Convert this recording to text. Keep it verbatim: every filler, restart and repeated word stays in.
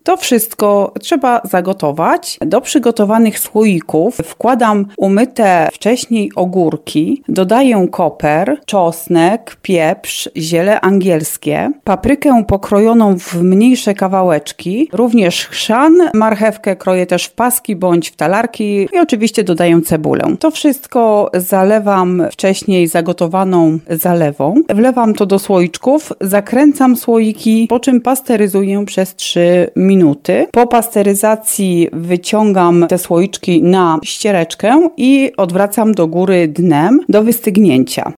To wszystko trzeba zagotować. Do przygotowanych słoików wkładam umyte wcześniej ogórki, dodaję koper, czosnek, pieprz, ziele angielskie, paprykę pokrojoną w mniejsze kawałeczki, również chrzan, marchewkę kroję też w paski bądź w talarki i oczywiście dodaję cebulę. To wszystko zalewam wcześniej zagotowaną zalewą. Wlewam to do słoiczków, zakręcam słoiki, po czym pasteryzuję przez trzy minuty. Po pasteryzacji wyciągam te słoiczki na ściereczkę i odwracam do góry dnem do wystygnięcia.